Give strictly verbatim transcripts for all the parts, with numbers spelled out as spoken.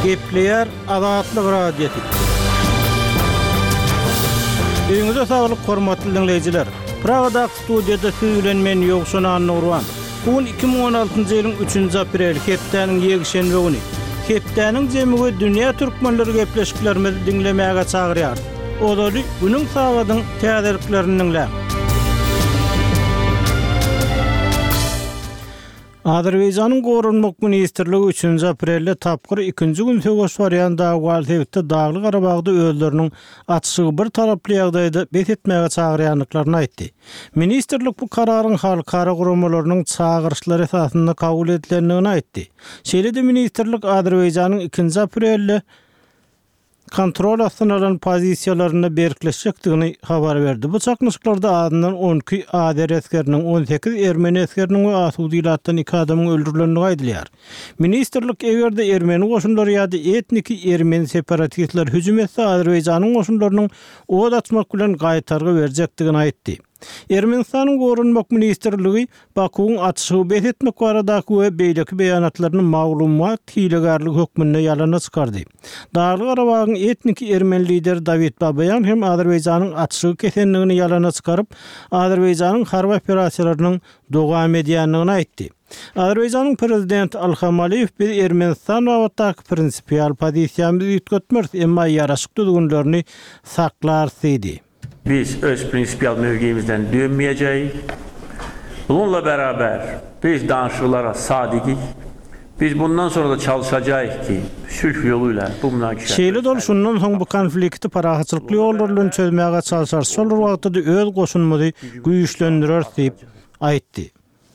Gepleyer Azatlyk radiosu. Öňüňizde saglyk hormatly dinleýijiler. Pragada studiýada süýlenmen ýogşunan Nurwan. Bugün iki bin on altynjy ýylyň üçünji aprel hepdeniň ýegşenbe güni. Hepdeniň jemigi dünýä türkmenleri gepleşiklerimizi dinlemäge çagyrýar. Olary günüň sagadyň täzeliklerini dinlä. Azerbaýjanyň Gorunmak Ministrligi üçünji aprelde tapgyr ikinji gün söwüş barýan dagwal sebäpli Dagly Garabagda özleriniň atşygy bir taraply ýagdaýda bet etmäge çagyrýanlyklaryny aýtdy. Ministrlik bu kararyň halkara guramalarynyň çagyrşlary esasynda kabul edilendigini aýtdy. Şeýle-de ministrlik Azerbaýjanyň ikinji aprelde kontrol astyna alan pozisiýalaryny berkleşikdigini habar berdi. Bu çaknysyklarda adyndan on iki Azer eskeriniň, on sekiz Ermeni eskeriniň we asudiýatdan iki adamyň öldürilenligi aýdylýar. Ministrlik egerde Ermeni goşunlary ýa-da etniki Ermeni separatistler hüjüm etse Azerbaýjanyň goşunlarynyň od atmak bilen gaýtargy berjekdigini aýtdy. Ermenistanyň Gorunmak Ministrligi Bakuň atşygy bet etmek baradaky we beýleki beýanatlaryny maglumat hilegarlyk hökmünde ýalana çykardy. Dagly Garabagyň etniki Ermeni lideri David Babayan hem Azerbaýjanyň atşygy kesenligini ýalana çykaryp, Azerbaýjanyň harby operasiýalarynyň dowam edýändigini aýtdy. Azerbaýjanyň prezidenti Ilham Aliýew biz Ermenistan wagtdaky prinsipial pozisiýamyzy ýetgetmez, emma ýaraşykly düýünlerini saklar dedi. Biz öz prinsipial mövqeyimizden dönmeyeceğiz. Bununla beraber biz danışıklara sadıkız. Biz bundan sonra da çalışacağız ki sülh yoluyla bu münakaşa. Şeýle dol şundan soň bu konflikti parahatçylyk ýollaryndan çözmäge çalışar. Şol wagtda öz goşunmady güýçlendirer diýip aýtdy.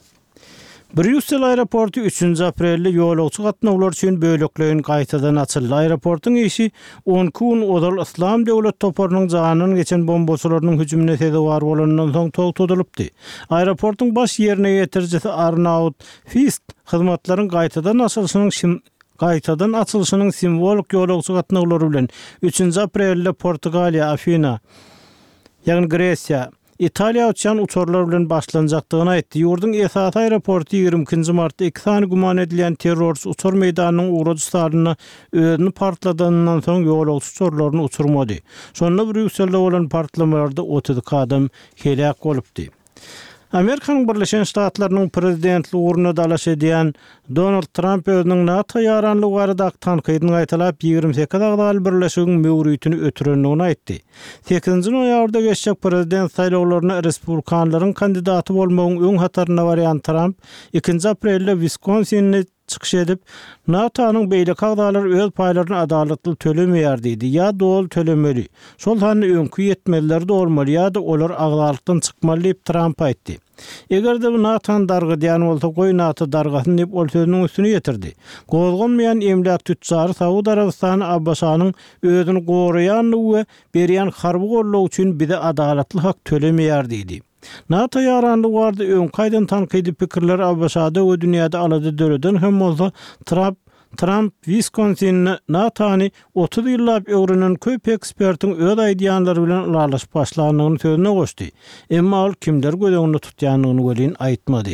Brüssel aeroportu üçünji aprelde ýolagçy gatnawlar üçin böleklerin gaýtadan açyldy. Aeroportun işi on iki gün odal İslam döwlet toparynyň janyny geçen bombaçylarynyň hüjümine sebäp bolandan soň togtudylypdy. Aeroportun baş ýerine ýetirjisi Arnaut Fist hyzmatlaryň gaýtadan açylyşynyň gaýtadan açylyşynyň simwolik ýolagçy gatnawlary bilen üçünji aprelde Portugaliýa, Afina, ýagny Gresiýa, İtaliya uçan uçurlar bilen başlanacakdygyny aýtdy. Ýurdun esas aeroportu ýigirmi ikinji martda iki sany guman edilen terrorçy uçur meýdanynyň uğradyslaryny özüni partladandan soň ýolagçy uçurlaryny uçurmady. Şonda Brüsselde bolan partlamalarda otuz iki adam helak bolupdy. Amerikanyň Birleşen Ştatlarynyň prezidentli uğruna dalaş edýän Donald Trump özüniň NATO ýaranlygy barada tankydyny aýtalap ýigirmi sekiz agdaly birleşigiň möwrüýetini ötürendigini aýtdy. sekizinji noýabrda geçecek prezident saýlawlaryna Respublikanlaryň kandidaty bolmagyň öň hataryna barýan Trump ikinji aprelde Wisconsin'ni çıkış edip NATO'nun beýleki agdalary öz paýlaryny adalatly tölemeýär diýdi. Ya dol tölemeli. Şol hany öňkü ýetmeliler de bolmaly ýa-da olar agdalykdan çykmaly diýip Trump aýtdy. Eger-de bu NATO'nun dargydýany bolsa, goý NATO dargasyny diýip ol sözüniň üstüne ýetirdi. Gozgonmaýan emlak tütjary Saudi Arabistany Abbasanyň özüni goraýanlygy we berýän harby gollag üçin bize adalatly hak tölemeýär diýdi. NATO ýaranlygy barada öň kaýdan tankydy pikirler Abbasada we dünýäde alady döreden hem bolsa Trump Trump Wisconsin NATO'ny otuz ýyllap öwrenen köp ekspertiň öz aýdýanlary bilen ulaşyp başlanygyny sözüne goşdy. Emma ol kimler gödegini tutýanyny welin aýtmady.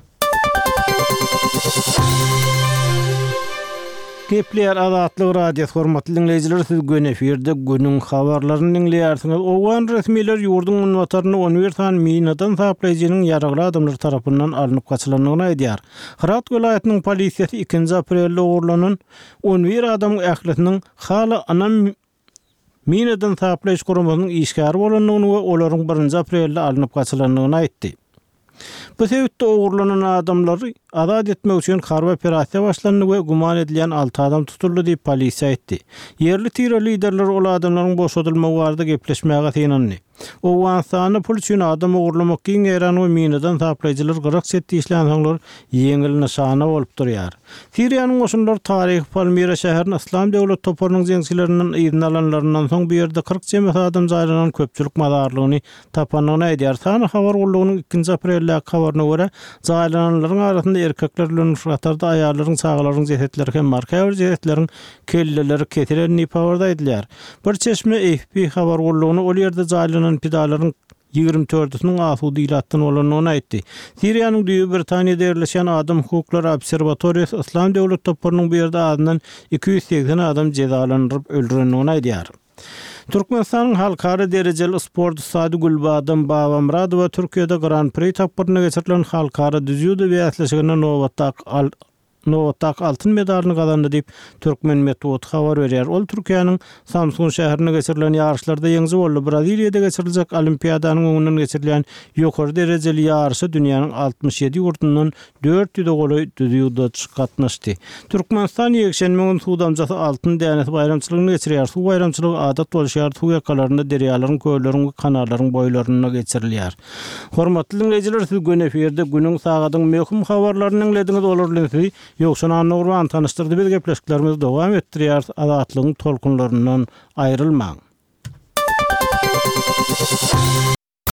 Gepleyer Azatlyk radiosu hormatly dinleýijiler, siz gün efirde günüň habarlaryny dinleýärsiňiz. Owan resmiler ýurdun ünwataryny on bir san minadan saplaýjynyň ýaragly adamlar tarapyndan alınıp gaçylandygyny aýdýar. Herat welaýatynyň polisiýasy ikinji aprelde ogurlanan on bir adam ähletiniň hala anam minadan saplaýyş guramagynyň işgäri bolandygyny we olaryň birinji aprelde alınıp gaçylandygyny aýtdy. Bu sebäpde ogurlanan adamlary azat etmek üçin harby operasiýa başlandy we guman edilen altı adam tutuldy diýip polisiýa aýtdy. Yerli terror liderleri ol adamlaryň boşadylmagy barada gepleşmäge synandy. Owansany pul üçin adam ogurlamak giňeran we minadan saplaýjylar gyrk setdi işlän soňlar ýeňil nişana bolup durýar. Siriýanyň goşunlary taryhy Palmira şäheriniň İslam döwlet toparynyň jeňçilerinden ýerden alanlaryndan soň bu ýerde kırk jemgyýet adam jaýlanan köpçülik madarlygyny tapanyny aýdýar. Sany habar boldugynyň ikinji aprelde habaryna görä jaýlananlaryň arasynda erkekler bilen uşaklarda aýallaryň çagalaryň jehetleri hem marka bir jehetleriň kelleleri ketilenini habarda edilýär. Bir çeşme A F P habar boldugyny ol ýerde jaýlanan pidalaryň ýigirmi dörtüniň asudy ilatdan bolanyny aýtdy. Siriýanyň Düýü Britaniýada ýerleşen Adam Hukukları Obserwatoriýasy İslam döwlet toplarynyň berdi adynyň iki yüz seksen adam cezalandyryp öldürenini aýdýar. Türkmenistanyň halkara derejeli sport Sady Gulbadam Babamradowa Türkiýede Grand Prix tapmaryna geçirilen halkara düzýüde bäsleşigine nowatdak al Nowatdak altın medalyny gazandy diýip Türkmen Metbuat habar berýär. Ol Türkiýanyň Samsun şäherine geçirilen ýarışlarda ýeňzi boldy. Braziliýada geçiriljek Olimpiadanyň öňünden geçirilen ýokary derejeli ýarışy dünýäniň altmış ýedi ýurtundan dört ýüze goly düzýüde çykatnaşdy. Türkmenistan ýekşenme gün suwdamjasy altyn dänet bayramçylygyny geçirýär. Suw bayramçylygy adat bolýar, suw ýakalaryna derýalaryň, köýleriň we kanallaryň boýlaryna geçirilýär. Hormatly dinleýijiler, siz gün eferde günüň sagatyň möhüm habarlaryny dinlediňiz bolarlygy. Ýoksa Nurwan tanıştyrdy, biz gepleşiklerimizi dowam etdirýär. Adatlygyň tolkunlaryndan aýrylmaň.